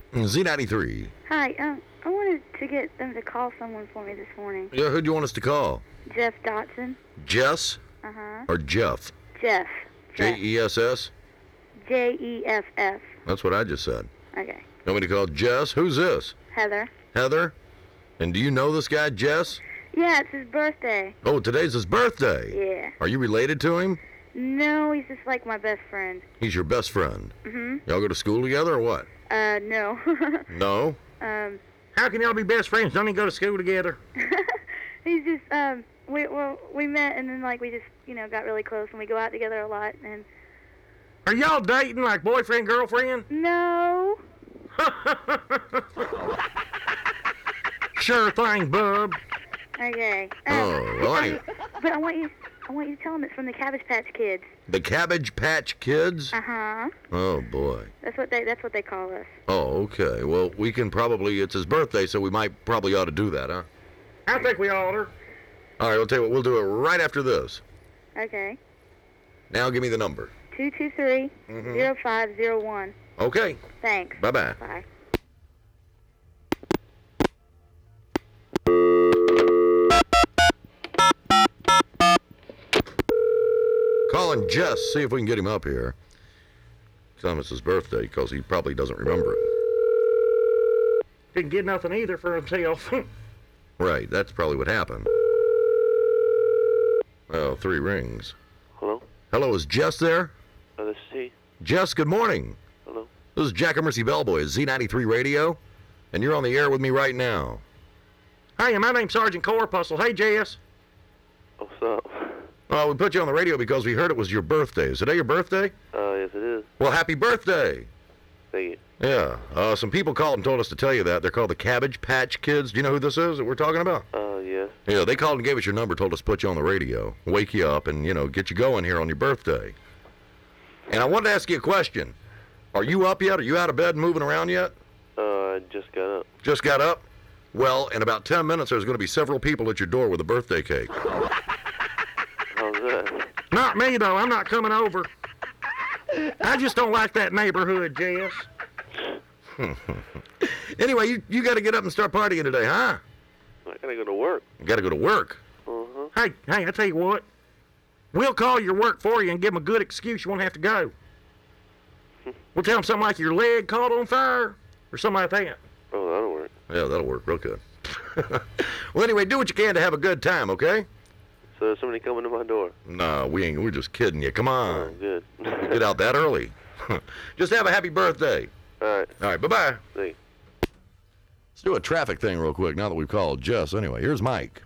Z93. Hi, I wanted to get them to call someone for me this morning. Yeah, who do you want us to call? Jeff Dotson. Jess? Uh-huh. Or Jeff? Jeff. Jess? Jeff. That's what I just said. Okay. You want me to call Jess? Who's this? Heather. Heather? And do you know this guy, Jess? Yeah, it's his birthday. Oh, today's his birthday. Yeah. Are you related to him? No, he's just like my best friend. He's your best friend. Mm-hmm. Y'all go to school together or what? No. No? How can y'all be best friends? Don't even go to school together. He's just, we met and then, like, we just, got really close and we go out together a lot and... Are y'all dating like boyfriend, girlfriend? No. Sure thing, bub. Okay. Oh, well, But I want you to tell him it's from the Cabbage Patch Kids. The Cabbage Patch Kids? Uh-huh. Oh, boy. That's what they call us. Oh, okay. Well, we can probably, it's his birthday, so we might probably ought to do that, huh? I think we ought to. All right, I'll tell you what, we'll do it right after this. Okay. Now give me the number. 223-0501. Okay. Thanks. Bye-bye. Bye. Calling Jess, see if we can get him up here. Tell him it's his birthday, because he probably doesn't remember it. Didn't get nothing either for himself. Right, that's probably what happened. Well, 3 rings. Hello? Hello, is Jess there? This is he. Jess, good morning. Hello? This is Jack Emercy Bellboy at Z93 Radio, and you're on the air with me right now. Hey, my name's Sergeant Corpuscle. Hey, Jess. What's up? Well, we put you on the radio because we heard it was your birthday. Is today your birthday? Yes it is. Well, happy birthday. Thank you. Yeah, some people called and told us to tell you that. They're called the Cabbage Patch Kids. Do you know who this is that we're talking about? Yes. Yeah, they called and gave us your number, told us to put you on the radio, wake you up, and, get you going here on your birthday. And I wanted to ask you a question. Are you up yet? Are you out of bed and moving around yet? I just got up. Just got up? Well, in about 10 minutes, there's going to be several people at your door with a birthday cake. How's that? Not me, though. I'm not coming over. I just don't like that neighborhood, Jess. Anyway, you got to get up and start partying today, huh? I gotta go to work. You got to go to work. Uh-huh. Hey, I tell you what. We'll call your work for you and give them a good excuse you won't have to go. We'll tell them something like your leg caught on fire or something like that. Oh, that'll work. Yeah, that'll work real good. Well, anyway, do what you can to have a good time, okay? So there's somebody coming to my door. No, we ain't. We're just kidding you. Come Oh, on. good. Get out that early. Just have a happy birthday. All right. All right, bye-bye. Thank you. Let's do a traffic thing real quick now that we've called Jess. Anyway, here's Mike.